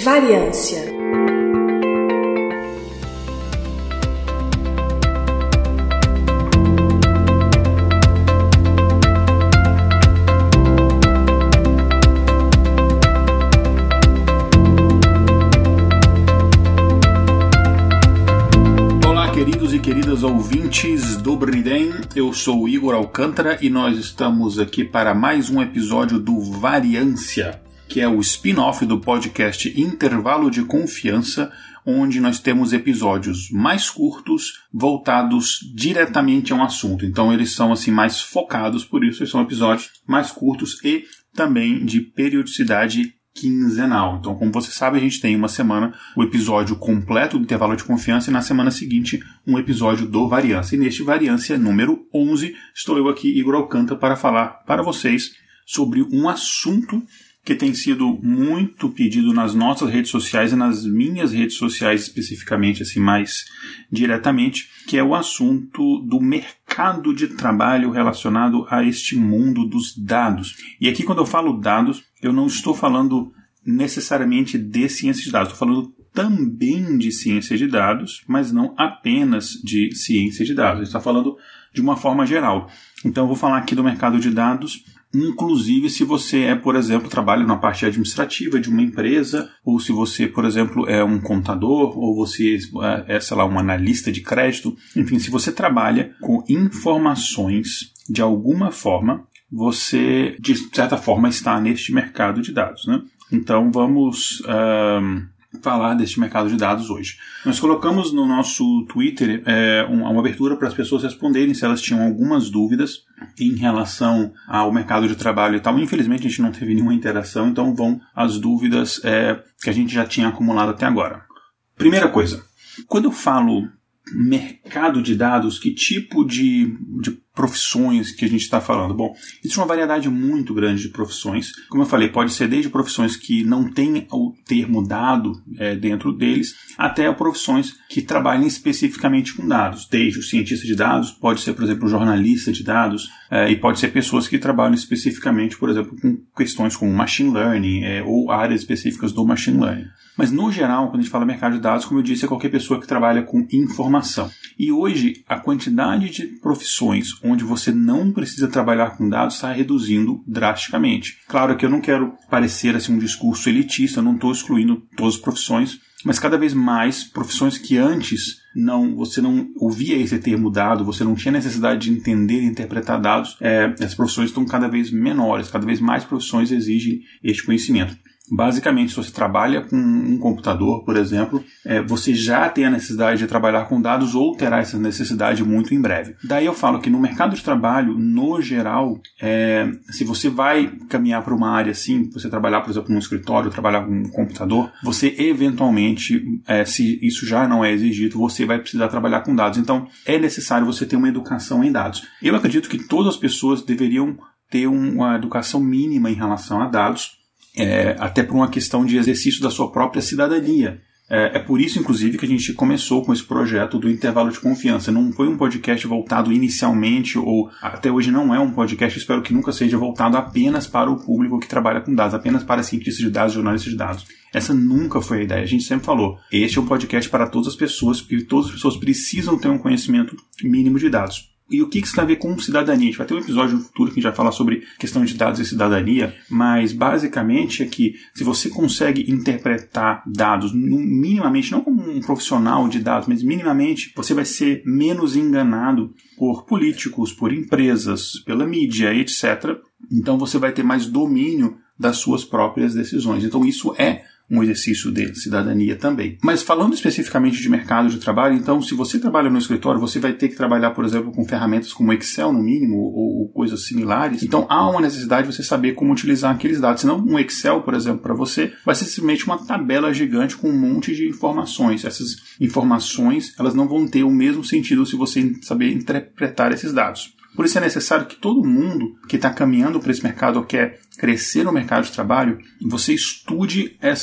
Variância. Queridos e queridas ouvintes, Dobry Den, eu sou o Igor Alcântara e nós estamos aqui para mais um episódio do Variância, que é o spin-off do podcast Intervalo de Confiança, onde nós temos episódios mais curtos, voltados diretamente a um assunto. Então eles são assim mais focados, por isso eles são episódios mais curtos e também de periodicidade quinzenal. Então, como você sabe, a gente tem uma semana o episódio completo do Intervalo de Confiança e na semana seguinte um episódio do Variância. E neste Variância número 11, estou eu aqui, Igor Alcântara, para falar para vocês sobre um assunto que tem sido muito pedido nas nossas redes sociais e nas minhas redes sociais especificamente, assim, mais diretamente, que é o assunto do mercado de trabalho relacionado a este mundo dos dados. E aqui, quando eu falo dados, eu não estou falando necessariamente de ciência de dados, estou falando também de ciência de dados, mas não apenas de ciência de dados. A gente está falando de uma forma geral. Então, eu vou falar aqui do mercado de dados, inclusive se você é, por exemplo, trabalha na parte administrativa de uma empresa, ou se você, por exemplo, é um contador, ou você é, sei lá, um analista de crédito. Enfim, se você trabalha com informações de alguma forma, você, de certa forma, está neste mercado de dados, né? Então, vamos falar deste mercado de dados hoje. Nós colocamos no nosso Twitter uma abertura para as pessoas responderem se elas tinham algumas dúvidas em relação ao mercado de trabalho e tal. Infelizmente, a gente não teve nenhuma interação, então vão as dúvidas que a gente já tinha acumulado até agora. Primeira coisa, quando eu falo mercado de dados, que tipo de profissões que a gente está falando? Bom, existe uma variedade muito grande de profissões. Como eu falei, pode ser desde profissões que não têm o termo dado dentro deles, até profissões que trabalham especificamente com dados. Desde o cientista de dados, pode ser, por exemplo, o jornalista de dados, e pode ser pessoas que trabalham especificamente, por exemplo, com questões como machine learning, ou áreas específicas do machine learning. Mas, no geral, quando a gente fala mercado de dados, como eu disse, é qualquer pessoa que trabalha com informação. E hoje, a quantidade de profissões onde você não precisa trabalhar com dados está reduzindo drasticamente. Claro que eu não quero parecer assim, um discurso elitista, eu não estou excluindo todas as profissões, mas cada vez mais profissões que antes você não ouvia esse termo dado, você não tinha necessidade de entender e interpretar dados, as profissões estão cada vez menores, cada vez mais profissões exigem este conhecimento. Basicamente, se você trabalha com um computador, por exemplo, você já tem a necessidade de trabalhar com dados ou terá essa necessidade muito em breve. Daí eu falo que no mercado de trabalho, no geral, se você vai caminhar para uma área assim, você trabalhar, por exemplo, num escritório, trabalhar com um computador, você eventualmente, se isso já não é exigido, você vai precisar trabalhar com dados. Então, é necessário você ter uma educação em dados. Eu acredito que todas as pessoas deveriam ter uma educação mínima em relação a dados, até por uma questão de exercício da sua própria cidadania. É por isso, inclusive, que a gente começou com esse projeto do Intervalo de Confiança. Não foi um podcast voltado inicialmente, ou até hoje não é um podcast, espero que nunca seja voltado apenas para o público que trabalha com dados, apenas para cientistas de dados, jornalistas de dados. Essa nunca foi a ideia. A gente sempre falou, este é um podcast para todas as pessoas, porque todas as pessoas precisam ter um conhecimento mínimo de dados. E o que isso tem a ver com cidadania? A gente vai ter um episódio no futuro que a gente vai falar sobre questão de dados e cidadania, mas basicamente é que se você consegue interpretar dados minimamente, não como um profissional de dados, mas minimamente, você vai ser menos enganado por políticos, por empresas, pela mídia, etc. Então você vai ter mais domínio das suas próprias decisões. Então isso é um exercício de cidadania também. Mas falando especificamente de mercado de trabalho, então, se você trabalha no escritório, você vai ter que trabalhar, por exemplo, com ferramentas como Excel, no mínimo, ou coisas similares. Então, há uma necessidade de você saber como utilizar aqueles dados. Senão, um Excel, por exemplo, para você, vai ser simplesmente uma tabela gigante com um monte de informações. Essas informações, elas não vão ter o mesmo sentido se você saber interpretar esses dados. Por isso é necessário que todo mundo que está caminhando para esse mercado ou quer crescer no mercado de trabalho, você estude essa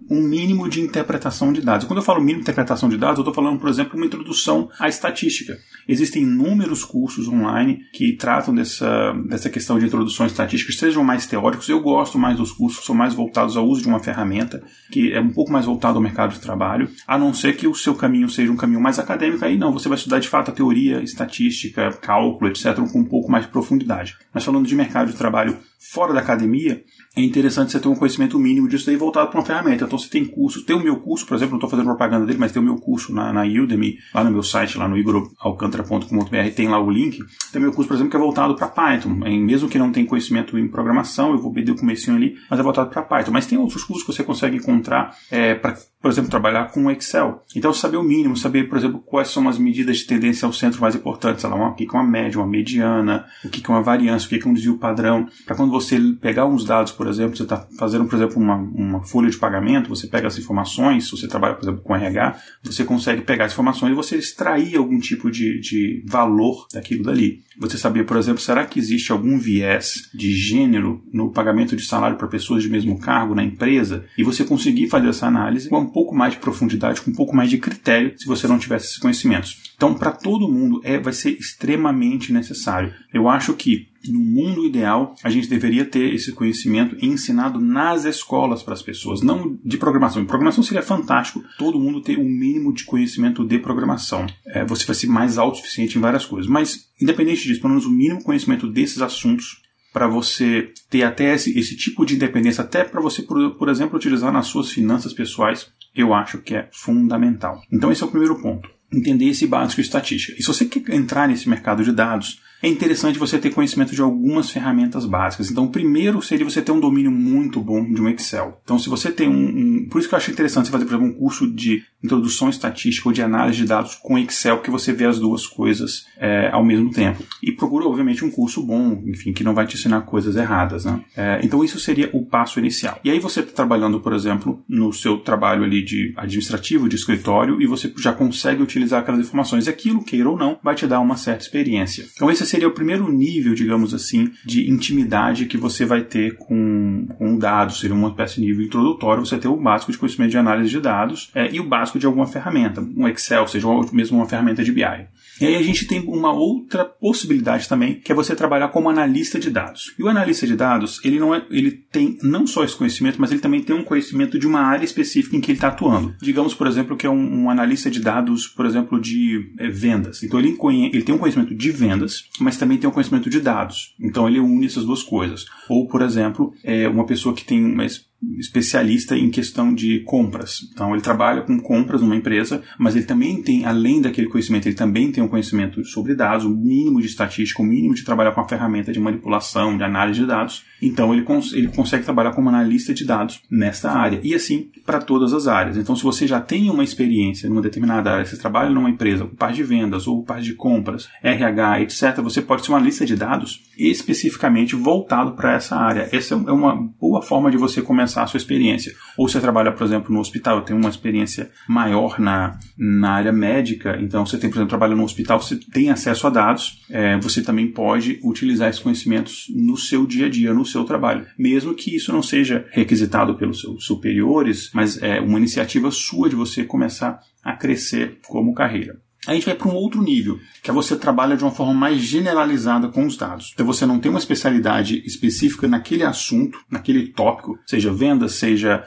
um mínimo de interpretação de dados. Quando eu falo mínimo de interpretação de dados, eu estou falando, por exemplo, uma introdução à estatística. Existem inúmeros cursos online que tratam dessa questão de introdução à estatística, sejam mais teóricos. Eu gosto mais dos cursos que são mais voltados ao uso de uma ferramenta, que é um pouco mais voltado ao mercado de trabalho, a não ser que o seu caminho seja um caminho mais acadêmico. Aí não, você vai estudar de fato a teoria, estatística, cálculo, etc., com um pouco mais de profundidade. Mas falando de mercado de trabalho fora da academia, é interessante você ter um conhecimento mínimo disso aí voltado para uma ferramenta. Então você tem cursos, tem o meu curso, por exemplo, não estou fazendo propaganda dele, mas tem o meu curso na Udemy, lá no meu site, lá no igoralcantara.com.br, tem lá o link. Tem o meu curso, por exemplo, que é voltado para Python. Mesmo que não tenha conhecimento em programação, eu vou pedir o comecinho ali, mas é voltado para Python. Mas tem outros cursos que você consegue encontrar para, por exemplo, trabalhar com Excel. Então saber o mínimo, saber, por exemplo, quais são as medidas de tendência ao centro mais importantes, sei lá, o que é uma média, uma mediana, o que é uma variância, o que é um desvio padrão, para quando você pegar uns dados, por exemplo, você está fazendo, por exemplo, uma folha de pagamento, você pega as informações, se você trabalha, por exemplo, com RH, você consegue pegar as informações e você extrair algum tipo de valor daquilo dali. Você saber, por exemplo, será que existe algum viés de gênero no pagamento de salário para pessoas de mesmo cargo na empresa? E você conseguir fazer essa análise com um pouco mais de profundidade, com um pouco mais de critério, se você não tivesse esses conhecimentos. Então, para todo mundo, vai ser extremamente necessário. Eu acho que no mundo ideal, a gente deveria ter esse conhecimento ensinado nas escolas para as pessoas, não de programação. Em programação seria fantástico todo mundo ter um mínimo de conhecimento de programação. Você vai ser mais autossuficiente em várias coisas. Mas, independente disso, pelo menos o mínimo conhecimento desses assuntos, para você ter até esse tipo de independência, até para você, por exemplo, utilizar nas suas finanças pessoais, eu acho que é fundamental. Então, esse é o primeiro ponto. Entender esse básico de estatística. E se você quer entrar nesse mercado de dados, é interessante você ter conhecimento de algumas ferramentas básicas. Então, o primeiro seria você ter um domínio muito bom de um Excel. Então, se você tem por isso que eu acho interessante você fazer, por exemplo, um curso de introdução estatística ou de análise de dados com Excel, porque você vê as duas coisas ao mesmo tempo. E procura, obviamente, um curso bom, enfim, que não vai te ensinar coisas erradas, né? Então, isso seria o passo inicial. E aí você está trabalhando, por exemplo, no seu trabalho ali de administrativo, de escritório, e você já consegue utilizar aquelas informações. E aquilo, queira ou não, vai te dar uma certa experiência. Então, esse seria o primeiro nível, digamos assim, de intimidade que você vai ter com dados. Seria uma espécie de nível introdutório, você ter o básico de conhecimento de análise de dados e o básico de alguma ferramenta, um Excel, seja mesmo uma ferramenta de BI. E aí a gente tem uma outra possibilidade também, que é você trabalhar como analista de dados. E o analista de dados, ele tem não só esse conhecimento, mas ele também tem um conhecimento de uma área específica em que ele está atuando. Digamos, por exemplo, que é um analista de dados, por exemplo, de vendas. Então ele tem um conhecimento de vendas, mas também tem um conhecimento de dados. Então ele une essas duas coisas. Ou, por exemplo, uma pessoa que tem especialista em questão de compras. Então ele trabalha com compras numa empresa, mas ele também tem, além daquele conhecimento, ele também tem um conhecimento sobre dados, um mínimo de estatística, um mínimo de trabalhar com a ferramenta de manipulação, de análise de dados. Então ele consegue trabalhar como analista de dados nesta área. E assim para todas as áreas. Então se você já tem uma experiência numa determinada área, você trabalha numa empresa com parte de vendas ou parte de compras, RH, etc., você pode ser uma analista de dados especificamente voltado para essa área. Essa é uma boa forma de você começar a sua experiência. Ou você trabalha, por exemplo, no hospital, eu tenho uma experiência maior na área médica, então você tem, por exemplo, trabalha no hospital, você tem acesso a dados, você também pode utilizar esses conhecimentos no seu dia a dia, no seu trabalho, mesmo que isso não seja requisitado pelos seus superiores, mas é uma iniciativa sua de você começar a crescer como carreira. A gente vai para um outro nível, que é você trabalha de uma forma mais generalizada com os dados. Então você não tem uma especialidade específica naquele assunto, naquele tópico, seja vendas, seja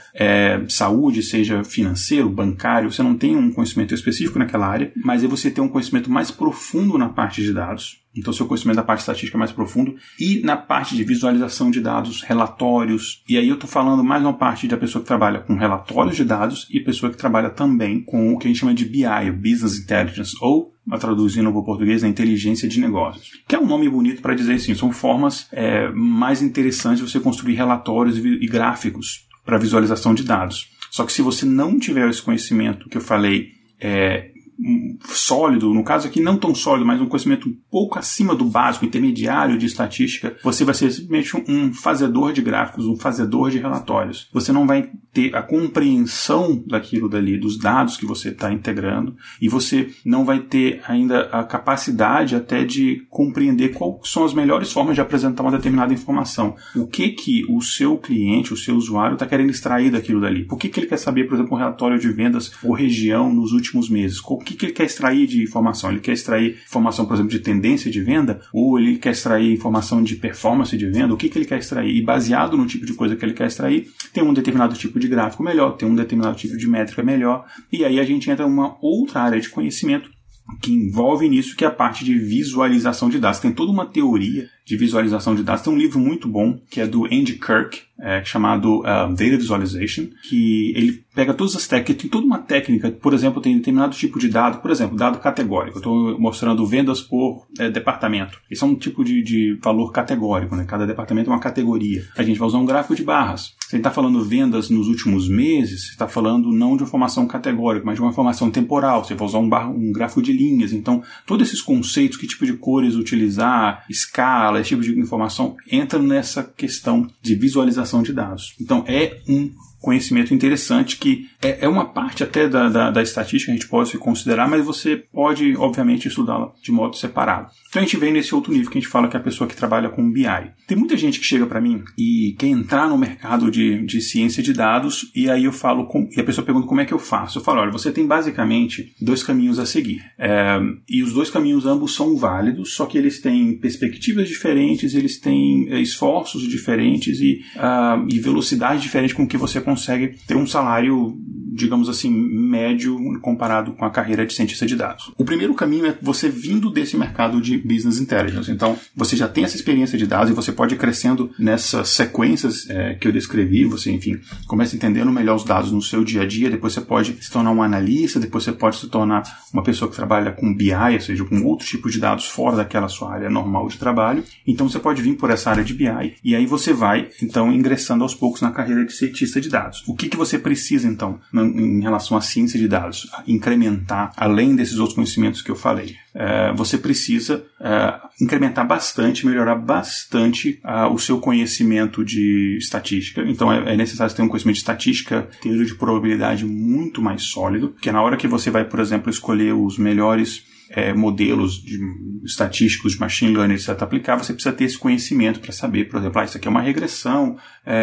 saúde, seja financeiro, bancário, você não tem um conhecimento específico naquela área, mas aí você tem um conhecimento mais profundo na parte de dados. Então, seu conhecimento da parte estatística é mais profundo e na parte de visualização de dados, relatórios. E aí eu estou falando mais uma parte da pessoa que trabalha com relatórios de dados e pessoa que trabalha também com o que a gente chama de BI, Business Intelligence, ou, traduzindo para o português, a inteligência de negócios. Que é um nome bonito para dizer assim, são formas mais interessantes de você construir relatórios e gráficos para visualização de dados. Só que se você não tiver esse conhecimento que eu falei, sólido, no caso aqui não tão sólido, mas um conhecimento um pouco acima do básico, intermediário de estatística, você vai ser simplesmente um fazedor de gráficos, um fazedor de relatórios. Você não vai ter a compreensão daquilo dali, dos dados que você está integrando, e você não vai ter ainda a capacidade até de compreender quais são as melhores formas de apresentar uma determinada informação. O que o seu cliente, o seu usuário está querendo extrair daquilo dali? Por que ele quer saber, por exemplo, um relatório de vendas por região nos últimos meses? O que ele quer extrair de informação? Ele quer extrair informação, por exemplo, de tendência de venda? Ou ele quer extrair informação de performance de venda? O que ele quer extrair? E baseado no tipo de coisa que ele quer extrair, tem um determinado tipo de gráfico melhor, tem um determinado tipo de métrica melhor, e aí a gente entra em uma outra área de conhecimento que envolve nisso, que é a parte de visualização de dados. Tem toda uma teoria de visualização de dados. Tem um livro muito bom, que é do Andy Kirk, chamado Data Visualization, que ele pega todas as técnicas, tem toda uma técnica, por exemplo, tem determinado tipo de dado, por exemplo, dado categórico. Eu estou mostrando vendas por departamento. Esse é um tipo de valor categórico, né? Cada departamento é uma categoria. A gente vai usar um gráfico de barras. Se a gente está falando vendas nos últimos meses, você está falando não de uma informação categórica, mas de uma informação temporal. Você vai usar um gráfico de linhas. Então, todos esses conceitos, que tipo de cores utilizar, escala, esse tipo de informação, entra nessa questão de visualização de dados. Então, é um conhecimento interessante que é uma parte até da estatística, a gente pode considerar, mas você pode, obviamente, estudá-la de modo separado. Então a gente vem nesse outro nível que a gente fala que é a pessoa que trabalha com BI. Tem muita gente que chega para mim e quer entrar no mercado de ciência de dados, e aí eu falo, e a pessoa pergunta como é que eu faço. Eu falo, olha, você tem basicamente 2 caminhos a seguir. E os 2 caminhos ambos são válidos, só que eles têm perspectivas diferentes, eles têm esforços diferentes e velocidade diferente com que você consegue ter um salário, digamos assim, médio comparado com a carreira de cientista de dados. O primeiro caminho é você vindo desse mercado de Business Intelligence. Então, você já tem essa experiência de dados e você pode ir crescendo nessas sequências que eu descrevi. Você, enfim, começa entendendo melhor os dados no seu dia a dia, depois você pode se tornar um analista, depois você pode se tornar uma pessoa que trabalha com BI, ou seja, com outro tipo de dados fora daquela sua área normal de trabalho. Então, você pode vir por essa área de BI e aí você vai, então, ingressando aos poucos na carreira de cientista de dados. O que você precisa, então, em relação à ciência de dados? Incrementar, além desses outros conhecimentos que eu falei. Você precisa incrementar bastante, melhorar bastante o seu conhecimento de estatística. Então é necessário ter um conhecimento de estatística, teoria de probabilidade muito mais sólido, porque na hora que você vai, por exemplo, escolher os melhores modelos estatísticos de machine learning, etc., aplicar, você precisa ter esse conhecimento para saber, por exemplo, isso aqui é uma regressão,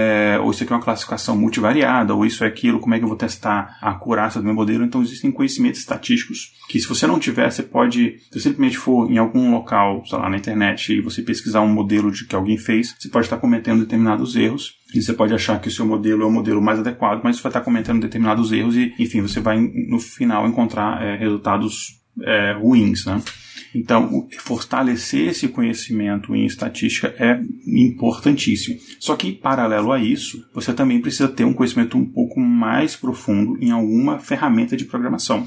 ou isso aqui é uma classificação multivariada, ou isso é aquilo, como é que eu vou testar a acurácia do meu modelo. Então existem conhecimentos estatísticos que, se você não tiver, você pode, se você simplesmente for em algum local, sei lá, na internet, e você pesquisar um modelo que alguém fez, você pode estar cometendo determinados erros, e você pode achar que o seu modelo é o modelo mais adequado, mas você vai estar cometendo determinados erros e, enfim, você vai, no final, encontrar resultados ruins, né? Então, fortalecer esse conhecimento em estatística é importantíssimo. Só que, paralelo a isso, você também precisa ter um conhecimento um pouco mais profundo em alguma ferramenta de programação.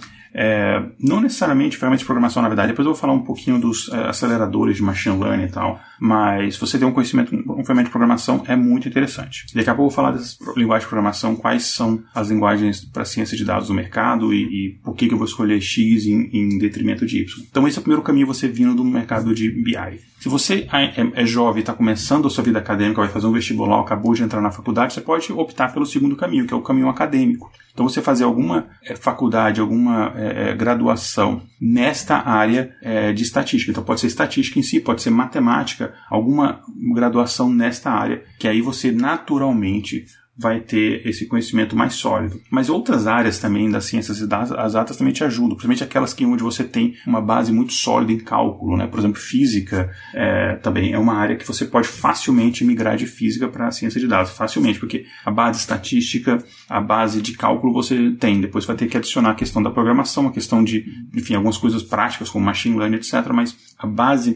Não necessariamente ferramentas de programação, na verdade. Depois eu vou falar um pouquinho dos aceleradores de machine learning e tal. Mas você ter um conhecimento, uma ferramenta de programação é muito interessante. Daqui a pouco eu vou falar dessas linguagens de programação, quais são as linguagens para ciência de dados do mercado e por que eu vou escolher X em detrimento de Y. Então esse é o primeiro caminho, você vindo do mercado de BI. Se você é jovem e está começando a sua vida acadêmica, vai fazer um vestibular, acabou de entrar na faculdade, você pode optar pelo segundo caminho, que é o caminho acadêmico. Então você fazer alguma faculdade, alguma graduação nesta área de estatística. Então pode ser estatística em si, pode ser matemática, alguma graduação nesta área, que aí você naturalmente vai ter esse conhecimento mais sólido. Mas outras áreas também das ciências exatas também te ajudam, principalmente aquelas onde você tem uma base muito sólida em cálculo, né? Por exemplo, física também é uma área que você pode facilmente migrar de física para a ciência de dados, facilmente, porque a base estatística, a base de cálculo você tem, depois vai ter que adicionar a questão da programação, a questão de, enfim, algumas coisas práticas como machine learning, etc., mas a base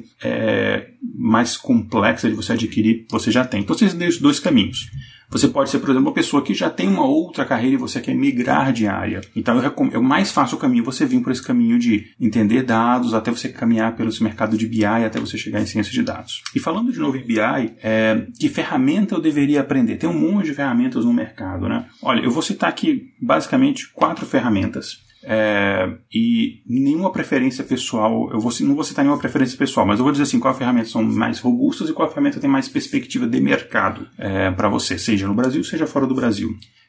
mais complexa de você adquirir, você já tem. Então você tem os 2 caminhos. Você pode ser, por exemplo, uma pessoa que já tem uma outra carreira e você quer migrar de área. Então, é o mais fácil o caminho você vir por esse caminho de entender dados, até você caminhar pelo esse mercado de BI, até você chegar em ciência de dados. E falando de novo em BI, que ferramenta eu deveria aprender? Tem um monte de ferramentas no mercado, né? Olha, eu vou citar aqui, basicamente, 4 ferramentas. E nenhuma preferência pessoal, não vou citar nenhuma preferência pessoal, mas eu vou dizer assim, qual ferramenta são mais robustas e qual ferramenta tem mais perspectiva de mercado para você, seja no Brasil, seja fora do Brasil.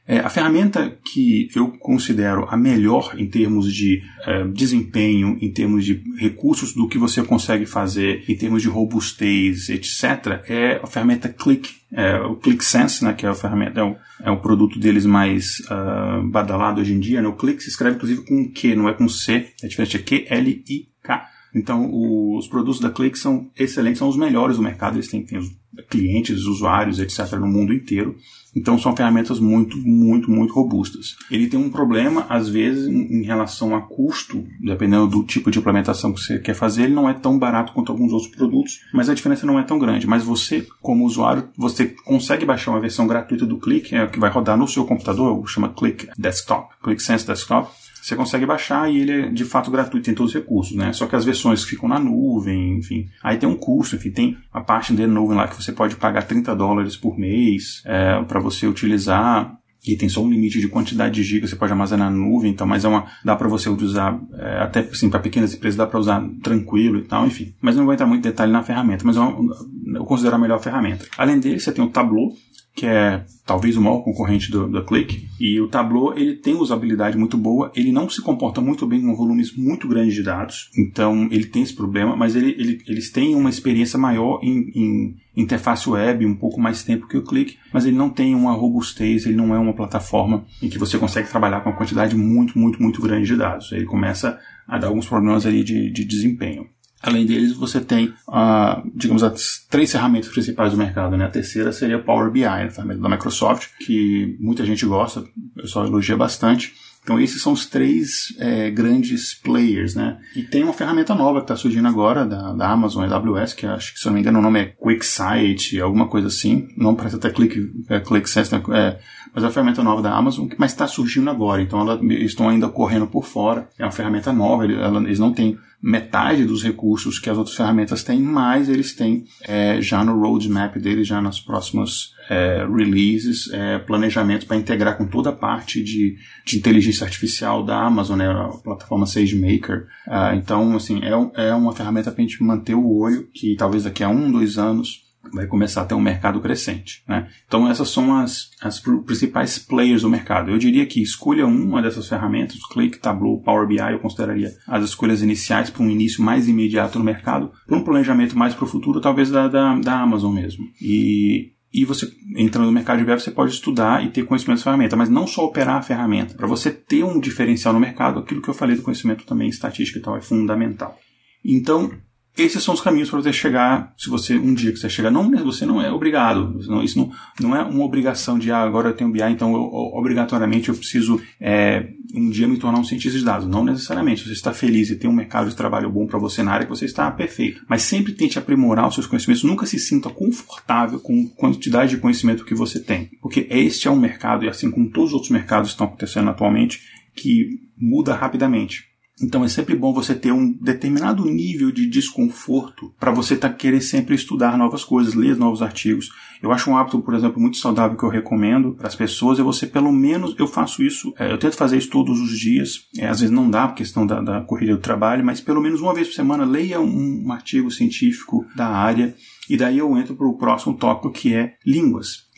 A ferramenta que eu considero a melhor em termos de desempenho, em termos de recursos do que você consegue fazer, em termos de robustez, etc., é a ferramenta Qlik. O QlikSense, né, que é a ferramenta, é o produto deles mais badalado hoje em dia. Né? O Qlik se escreve inclusive com Q, não é com C, é diferente, é Q-L-I-K. Então, os produtos da Qlik são excelentes, são os melhores do mercado, eles têm os clientes, usuários, etc., no mundo inteiro. Então, são ferramentas muito, muito, muito robustas. Ele tem um problema, às vezes, em relação a custo, dependendo do tipo de implementação que você quer fazer, ele não é tão barato quanto alguns outros produtos, mas a diferença não é tão grande. Mas você, como usuário, você consegue baixar uma versão gratuita do Qlik, que vai rodar no seu computador, chama Qlik Desktop, QlikSense Desktop. Você consegue baixar e ele é de fato gratuito, tem todos os recursos, né? Só que as versões ficam na nuvem, enfim. Aí tem um custo, enfim, tem a parte da nuvem lá que você pode pagar $30 por mês para você utilizar. E tem só um limite de quantidade de gigas, você pode armazenar na nuvem, então, mas dá para você usar, até assim, para pequenas empresas dá para usar tranquilo e tal, enfim. Mas não vou entrar muito em detalhe na ferramenta, mas eu considero a melhor ferramenta. Além dele, você tem o Tableau, que é talvez o maior concorrente do Qlik. E o Tableau, ele tem usabilidade muito boa, ele não se comporta muito bem com volumes muito grandes de dados, então ele tem esse problema, mas eles têm uma experiência maior em interface web, um pouco mais tempo que o Qlik, mas ele não tem uma robustez, ele não é uma plataforma em que você consegue trabalhar com uma quantidade muito, muito, muito grande de dados. Ele começa a dar alguns problemas ali de desempenho. Além deles, você tem, digamos, as 3 ferramentas principais do mercado, né? A terceira seria o Power BI, a ferramenta da Microsoft, que muita gente gosta, o pessoal elogia bastante. Então, esses são os 3 grandes players, né? E tem uma ferramenta nova que está surgindo agora, da Amazon AWS, que acho que, se não me engano, o nome é QuickSight, alguma coisa assim. Não parece até QuickSense, né? Mas é uma ferramenta nova da Amazon, mas está surgindo agora. Então, eles estão ainda correndo por fora. É uma ferramenta nova, eles não têm metade dos recursos que as outras ferramentas têm, mas eles têm já no roadmap deles, já nas próximas releases, planejamento para integrar com toda a parte de inteligência artificial da Amazon, né, a plataforma SageMaker. Então, assim, é uma ferramenta para a gente manter o olho, que talvez daqui a 1-2 anos vai começar a ter um mercado crescente, né? Então essas são as principais players do mercado. Eu diria que escolha uma dessas ferramentas, Qlik, Tableau, Power BI, eu consideraria as escolhas iniciais para um início mais imediato no mercado, para um planejamento mais para o futuro, talvez da Amazon mesmo. E você, entrando no mercado de web, você pode estudar e ter conhecimento da ferramenta, mas não só operar a ferramenta. Para você ter um diferencial no mercado, aquilo que eu falei do conhecimento também estatística e tal é fundamental. Então, esses são os caminhos para você chegar, se você, um dia que você chegar, você não é obrigado, isso não é uma obrigação de, agora eu tenho BI, então obrigatoriamente eu preciso um dia me tornar um cientista de dados. Não necessariamente, se você está feliz e tem um mercado de trabalho bom para você na área que você está, perfeito. Mas sempre tente aprimorar os seus conhecimentos, nunca se sinta confortável com a quantidade de conhecimento que você tem, porque este é um mercado, e assim como todos os outros mercados que estão acontecendo atualmente, que muda rapidamente. Então é sempre bom você ter um determinado nível de desconforto para você querer sempre estudar novas coisas, ler novos artigos. Eu acho um hábito, por exemplo, muito saudável que eu recomendo para as pessoas é você, pelo menos, eu faço isso, eu tento fazer isso todos os dias, às vezes não dá por questão da corrida do trabalho, mas pelo menos uma vez por semana leia um artigo científico da área e daí eu entro para o próximo tópico, que é línguas.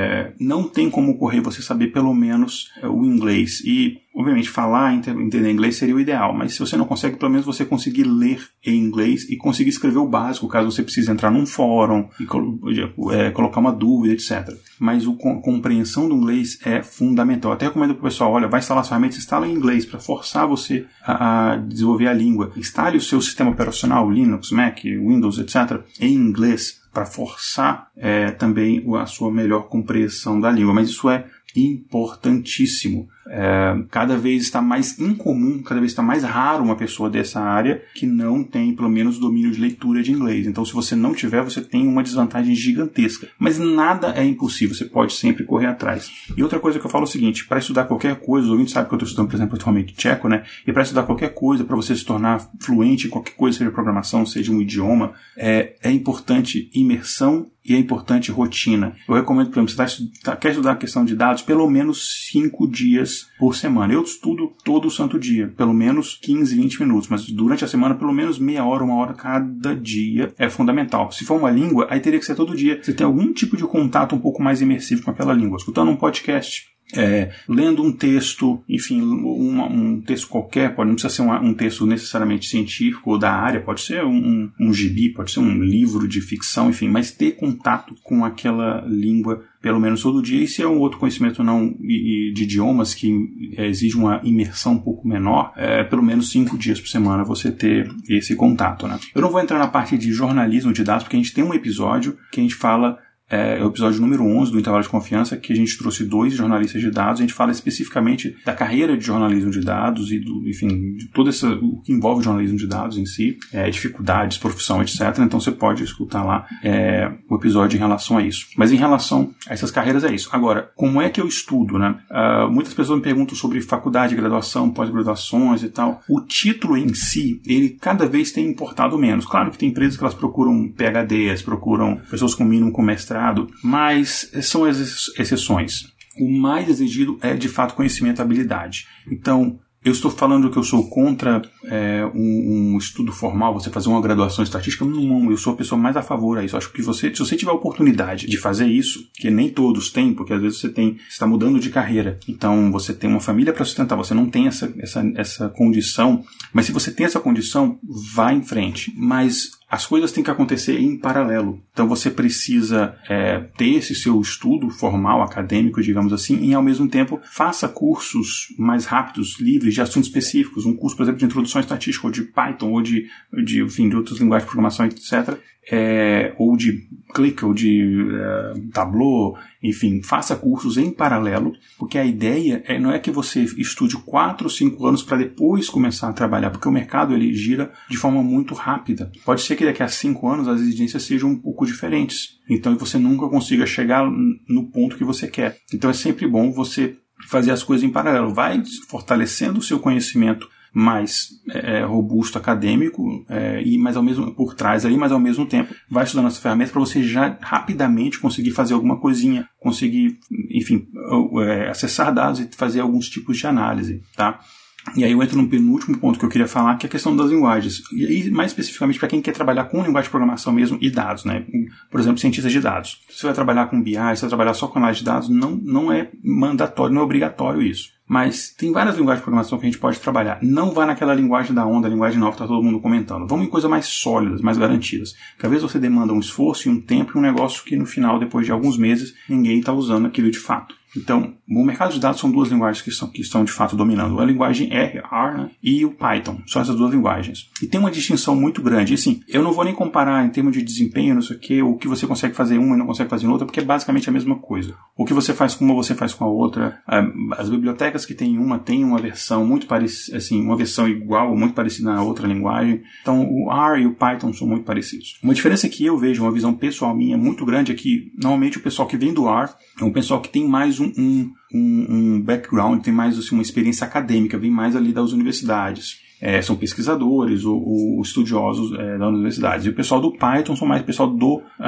Não tem como ocorrer você saber pelo menos o inglês, e obviamente falar, entender inglês seria o ideal, mas se você não consegue, pelo menos você conseguir ler em inglês e conseguir escrever o básico, caso você precise entrar num fórum e colocar uma dúvida, etc. Mas a compreensão do inglês é fundamental. Eu até recomendo para o pessoal, vai instalar as ferramentas, instala em inglês para forçar você a desenvolver a língua. Instale o seu sistema operacional, Linux, Mac, Windows, etc., em inglês, para forçar também a sua melhor compreensão da língua. Mas isso é importantíssimo. Cada vez está mais incomum, cada vez está mais raro uma pessoa dessa área que não tem pelo menos domínio de leitura de inglês. Então, se você não tiver, você tem uma desvantagem gigantesca. Mas nada é impossível, você pode sempre correr atrás. E outra coisa que eu falo é o seguinte, para estudar qualquer coisa, os ouvintes sabem que eu estou estudando, por exemplo, atualmente tcheco, né? E para estudar qualquer coisa, para você se tornar fluente em qualquer coisa, seja programação, seja um idioma, é importante imersão e é importante rotina. Eu recomendo, por exemplo, você quer estudar a questão de dados, pelo menos 5 dias por semana. Eu estudo todo santo dia, pelo menos 15, 20 minutos, mas durante a semana, pelo menos meia hora, 1 hora cada dia é fundamental. Se for uma língua, aí teria que ser todo dia. Você tem algum tipo de contato um pouco mais imersivo com aquela língua, escutando um podcast, lendo um texto, enfim, um texto qualquer, não precisa ser um texto necessariamente científico ou da área, pode ser um gibi, pode ser um livro de ficção, enfim, mas ter contato com aquela língua pelo menos todo dia, e se é um outro conhecimento não de idiomas que exige uma imersão um pouco menor, pelo menos 5 dias por semana você ter esse contato, né? Eu não vou entrar na parte de jornalismo de dados, porque a gente tem um episódio que a gente fala, é o episódio número 11 do Intervalo de Confiança, que a gente trouxe 2 jornalistas de dados. A gente fala especificamente da carreira de jornalismo de dados e, enfim, de todo o que envolve o jornalismo de dados em si, dificuldades, profissão, etc. Então você pode escutar lá o episódio em relação a isso. Mas em relação a essas carreiras é isso. Agora, como é que eu estudo, né? Muitas pessoas me perguntam sobre faculdade, graduação, pós-graduações e tal. O título em si, ele cada vez tem importado menos. Claro que tem empresas que elas procuram PhDs, procuram pessoas com mínimo com mestrado, mas são as exceções. O mais exigido é, de fato, conhecimento e habilidade. Então, eu estou falando que eu sou contra um estudo formal, você fazer uma graduação em estatística? Não, eu sou a pessoa mais a favor a isso. Acho que se você tiver a oportunidade de fazer isso, que nem todos têm, porque às vezes você está mudando de carreira, então você tem uma família para sustentar, você não tem essa condição, mas se você tem essa condição, vá em frente. Mas as coisas têm que acontecer em paralelo. Então você precisa ter esse seu estudo formal, acadêmico, digamos assim, e ao mesmo tempo faça cursos mais rápidos, livres, de assuntos específicos. Um curso, por exemplo, de introdução estatística, ou de Python, ou de outras linguagens de programação, etc. Ou de Click, ou de Tableau, enfim, faça cursos em paralelo, porque a ideia não é que você estude 4 ou 5 anos para depois começar a trabalhar, porque o mercado ele gira de forma muito rápida. Pode ser que daqui a 5 anos as exigências sejam um pouco diferentes, então você nunca consiga chegar no ponto que você quer. Então é sempre bom você fazer as coisas em paralelo, vai fortalecendo o seu conhecimento mais robusto acadêmico, mas ao mesmo por trás ali, mas ao mesmo tempo vai estudando essa ferramenta para você já rapidamente conseguir fazer alguma coisinha, conseguir, enfim, acessar dados e fazer alguns tipos de análise, tá? E aí eu entro no penúltimo ponto que eu queria falar, que é a questão das linguagens. E aí, mais especificamente, para quem quer trabalhar com linguagem de programação mesmo e dados, né? Por exemplo, cientistas de dados. Se você vai trabalhar com BI, se você vai trabalhar só com análise de dados, não é mandatório, não é obrigatório isso. Mas tem várias linguagens de programação que a gente pode trabalhar. Não vá naquela linguagem da onda, a linguagem nova que está todo mundo comentando. Vamos em coisas mais sólidas, mais garantidas. Porque às vezes você demanda um esforço e um tempo e um negócio que no final, depois de alguns meses, ninguém está usando aquilo de fato. Então, no mercado de dados são 2 linguagens que estão de fato dominando. A linguagem R, né, e o Python. São essas 2 linguagens. E tem uma distinção muito grande. E assim, eu não vou nem comparar em termos de desempenho, não sei o que, o que você consegue fazer uma e não consegue fazer outra, porque é basicamente a mesma coisa. O que você faz com uma, você faz com a outra. As bibliotecas que tem uma versão muito parecida, assim, uma versão igual ou muito parecida na outra linguagem. Então, o R e o Python são muito parecidos. Uma diferença que eu vejo, uma visão pessoal minha muito grande, é que normalmente o pessoal que vem do R é um pessoal que tem mais um background, tem mais assim, uma experiência acadêmica, vem mais ali das universidades. São pesquisadores ou estudiosos das universidades. E o pessoal do Python são mais o pessoal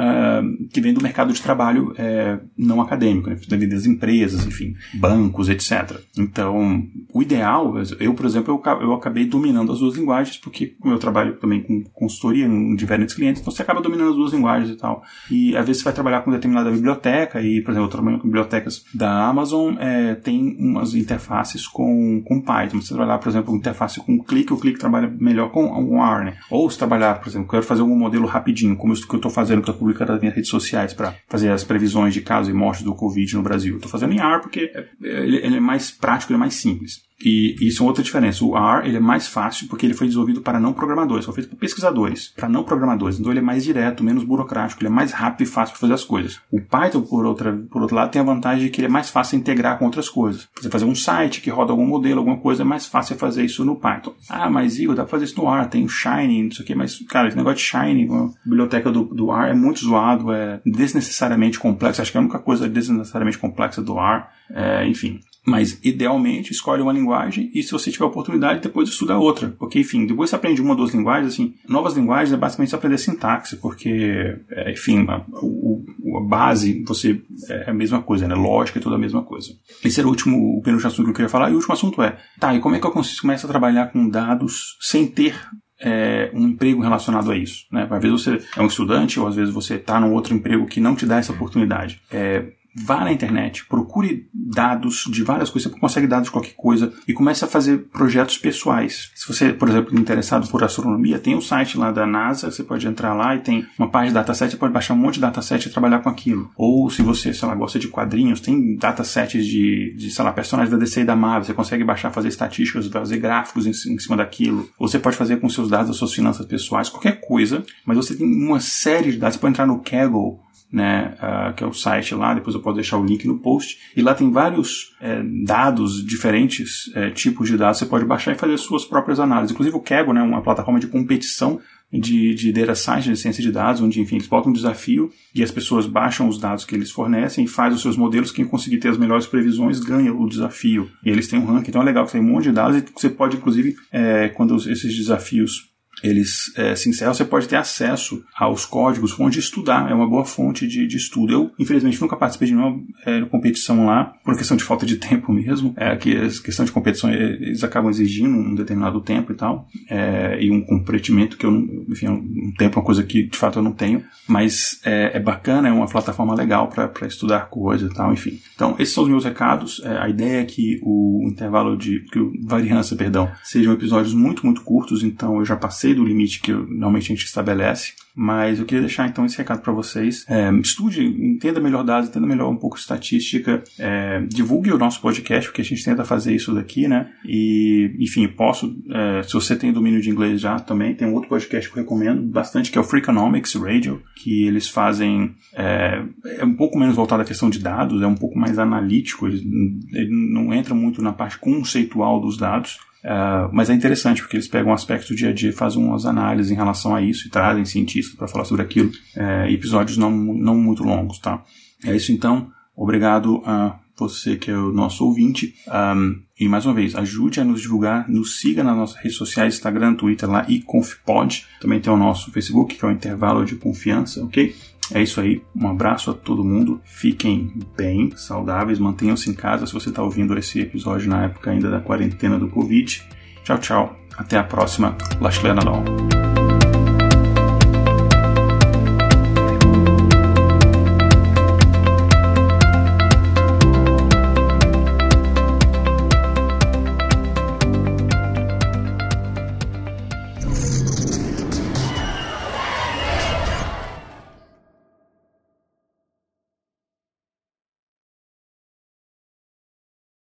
que vem do mercado de trabalho não acadêmico, né? Das empresas, enfim, bancos, etc. Então, o ideal, eu, por exemplo, eu acabei dominando as 2 linguagens, porque como eu trabalho também com consultoria em diferentes clientes, então você acaba dominando as 2 linguagens e tal. E às vezes você vai trabalhar com determinada biblioteca, e, por exemplo, eu trabalho com bibliotecas da Amazon, tem umas interfaces com Python. Você trabalhar, por exemplo, com interface com Click, o Click trabalha melhor com o R, né? Ou se trabalhar, por exemplo, quero fazer algum modelo rapidinho, como que eu estou fazendo para publicar nas minhas redes sociais, para fazer as previsões de casos e mortes do Covid no Brasil. Eu estou fazendo em R porque ele é mais prático, ele é mais simples. E isso é outra diferença. O R, ele é mais fácil porque ele foi desenvolvido para não programadores, foi feito para pesquisadores, para não programadores. Então ele é mais direto, menos burocrático, ele é mais rápido e fácil para fazer as coisas. O Python, por outro lado, tem a vantagem de que ele é mais fácil de integrar com outras coisas. Você fazer um site que roda algum modelo, alguma coisa, é mais fácil fazer isso no Python. Ah, mas Igor, dá para fazer isso no R, tem o Shiny, não sei o que, mas, cara, esse negócio de Shiny, a biblioteca do R é muito zoado, é desnecessariamente complexo. Acho que é a única coisa desnecessariamente complexa do R, enfim. Mas, idealmente, escolhe uma linguagem e, se você tiver oportunidade, depois estuda outra. Porque, enfim, depois você aprende uma ou 2 linguagens, assim, novas linguagens é basicamente você aprender sintaxe, porque, enfim, a base é a mesma coisa, né? Lógica é toda a mesma coisa. Esse era o penúltimo assunto que eu queria falar. E o último assunto e como é que eu começo a trabalhar com dados sem ter um emprego relacionado a isso, né? Às vezes você é um estudante, ou às vezes você está num outro emprego que não te dá essa oportunidade. vá na internet, procure dados de várias coisas, você consegue dados de qualquer coisa e comece a fazer projetos pessoais. Se você, por exemplo, é interessado por astronomia, tem um site lá da NASA, você pode entrar lá e tem uma página de dataset, você pode baixar um monte de dataset e trabalhar com aquilo. Ou se você, sei lá, gosta de quadrinhos, tem datasets de sei lá, personagens da DC e da Marvel, você consegue baixar, fazer estatísticas, fazer gráficos em cima daquilo. Ou você pode fazer com seus dados, as suas finanças pessoais, qualquer coisa, mas você tem uma série de dados, você pode entrar no Kaggle, né, que é o site lá, depois eu posso deixar o link no post, e lá tem vários dados, diferentes tipos de dados, você pode baixar e fazer suas próprias análises. Inclusive o Kaggle, né, uma plataforma de competição de data science, de ciência de dados, onde, enfim, eles botam um desafio e as pessoas baixam os dados que eles fornecem e fazem os seus modelos. Quem conseguir ter as melhores previsões ganha o desafio. E eles têm um ranking, então é legal que tem um monte de dados e você pode, inclusive, quando esses desafios eles se encerram, você pode ter acesso aos códigos, fonte de estudar, é uma boa fonte de estudo. Eu, infelizmente, nunca participei de nenhuma competição lá, por questão de falta de tempo mesmo, que a questão de competição, eles acabam exigindo um determinado tempo e tal, e um comprometimento que eu não, enfim, um tempo é uma coisa que, de fato, eu não tenho, mas é bacana, é uma plataforma legal para estudar coisas e tal, enfim. Então, esses são os meus recados. A ideia é que o intervalo que o variância, sejam episódios muito, muito curtos, então eu já passei do limite que normalmente a gente estabelece, mas eu queria deixar então esse recado para vocês. Estude, entenda melhor dados, entenda melhor um pouco estatística, divulgue o nosso podcast, porque a gente tenta fazer isso daqui, né? E, enfim, se você tem domínio de inglês já também, tem um outro podcast que eu recomendo bastante, que é o Freakonomics Radio, que eles fazem, é um pouco menos voltado à questão de dados, é um pouco mais analítico, ele não entra muito na parte conceitual dos dados, mas é interessante porque eles pegam um aspecto do dia a dia e fazem umas análises em relação a isso e trazem cientistas para falar sobre aquilo, episódios não muito longos, tá? É isso então, obrigado a você que é o nosso ouvinte, e mais uma vez, ajude a nos divulgar, nos siga nas nossas redes sociais, Instagram, Twitter lá, iConfPod, também tem o nosso Facebook, que é o Intervalo de Confiança, ok? É isso aí, um abraço a todo mundo, fiquem bem, saudáveis, mantenham-se em casa se você está ouvindo esse episódio na época ainda da quarentena do Covid. Tchau, tchau, até a próxima, Lashlenadol.